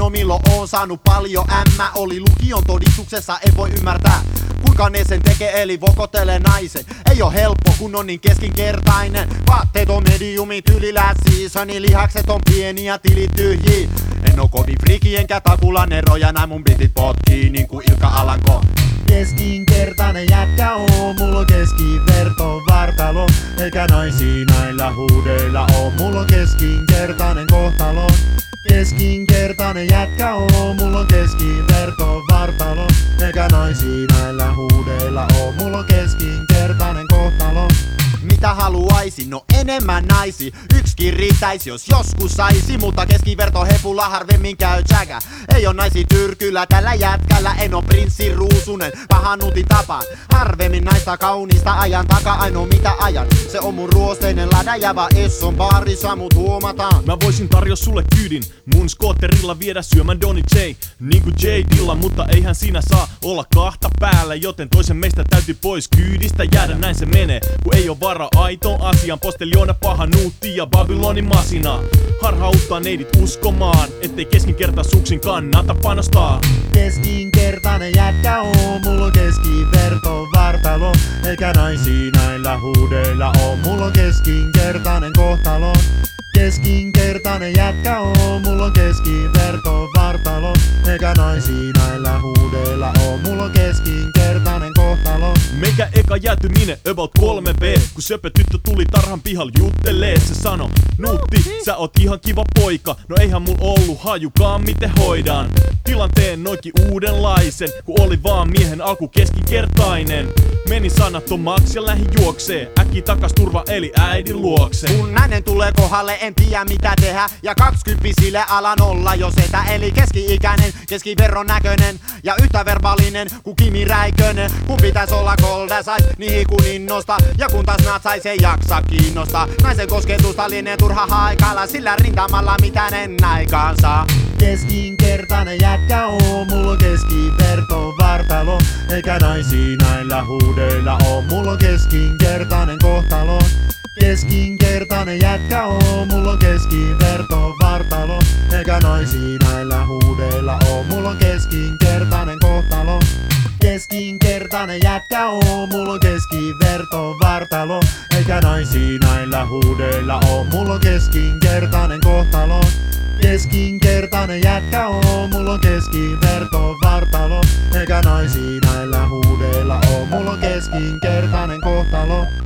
no milloin oon saanut paljon ämmä. Oli lukion todistuksessa, en voi ymmärtää kuinka ne sen tekee, eli vokotele naisen. Ei oo helppo, kun on niin keskinkertainen. Vaatteet on mediumit yli last seasoni, lihakset on pieniä, tilit tyhjiä. En oo kovin friki enkä takula neroja, näin mun bitit potkii niinku Ilkka Alanko. Keskinkertainen jätkä oo, mulla on keskiverto vartalo. Eikä naisia näillä huudeilla oo, mulla on keskinkertainen kohtalo. Keskinkertainen jätkä oo, mulla on keskiverto vartalo. Eikä naisia näillä huudeilla oo, mulla on keskinkertainen kohtalo. Mitä haluaisin? No enemmän naisi. Yksikin riittäisi, jos joskus saisi. Mutta keskiverto hepulla harvemmin käy jägä. Ei oo naisi tyrkyllä tällä jätkällä. En oo prinssi ruusunen, pahan nuutin tapaan. Harvemmin naista kaunista ajan takaa. Ainoa mitä ajan, se on mun ruosteinen lada. Ja vaan Esson baarissa mut huomataan. Mä voisin tarjoa sulle kyydin, mun skooterilla viedä syömään Donny J. Niinku J Dilla, mutta eihän siinä saa olla kahta päällä. Joten toisen meistä täytyy pois kyydistä jäädä, näin se menee. Kun ei oo varaa aitoon asian, posteliona paha nuutti ja Babylonin masina. Harhauttaa neidit uskomaan, ettei keskinkertaisuuksin kannata panostaa. Keskinkertainen jätkä oo, mulla on keskiverto vartalo. Eikä naisia näillä huudeilla oo, mulla on keskinkertainen kohtalo. Keskinkertainen jätkä oo, mulla on keskiverto vartalo. Eikä naisia näillä huudeilla oo, mulla on keskinkertainen kohtalo. Meikä eka jäätyminen about 3B, kun söpö tyttö tuli tarhan pihal juttelee. Se sano, Nuutti, sä oot ihan kiva poika. No eihän mul ollu hajukaan miten hoidaan tilanteen noikin uudenlaisen, kun oli vaan miehen alku keskinkertainen. Meni sanattomaksi ja lähi juoksee äkki takas turva eli äidin luokse. Kun nainen tulee kohdalle, en tiedä mitä tehdä. Ja 20-sille alan olla jo setä. Eli keski-ikäinen, keskiverron näköinen ja yhtä verbaalinen kuin Kimi Räikkönen. Kun pitäis olla kolda sais niihin kun innosta. Ja kun taas natsais ei jaksa kiinnosta. Naisen kosketusta lienee turha haikailla sillä rintamalla mitään en aikaan saa. Keskinkertainen jätkä oo, mulla on keskiverto vartalo. Eikä naisia näillä huudeilla oo, mulla on keskinkertainen kohtalo. Keskinkertainen jätkä oo, mulla on keskiverto vartalo. Eikä naisia näillä huudeilla oo, mulla on keskinkertainen kohtalo. Keskinkertainen jätkä oo, mulla on keskiverto vartalo. Eikä naisia näillä huudeilla oo, mulla on keskinkertainen kohtalo. Keskinkertainen jätkä oo, mulla on keskiverto vartalo. Eikä naisia näillä huudeilla oo, mulla on keskinkertainen kohtalo.